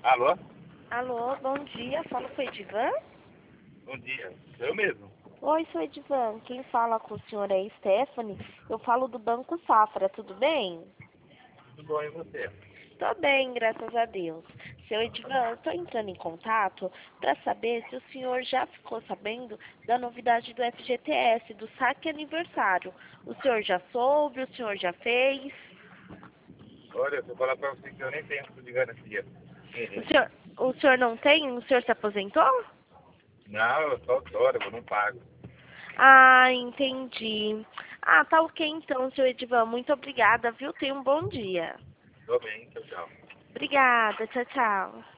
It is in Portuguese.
Alô? Alô, bom dia. Falo com o Edivan? Bom dia. Sou eu mesmo. Oi, sou Edivan. Quem fala com o senhor é Stephanie. Eu falo do Banco Safra, tudo bem? Tudo bom, e você? Tô bem, graças a Deus. Seu Edivan, eu tô entrando em contato para saber se o senhor já ficou sabendo da novidade do FGTS, do saque aniversário. O senhor já soube, o senhor já fez? Olha, eu vou falar pra você que eu nem tenho de garantia. O senhor não tem? O senhor se aposentou? Não, eu só autógrafo, eu não pago. Ah, entendi. Ah, tá ok então, seu Edivan. Muito obrigada, viu? Tenha um bom dia. Tô bem, tchau, tchau. Obrigada, tchau, tchau.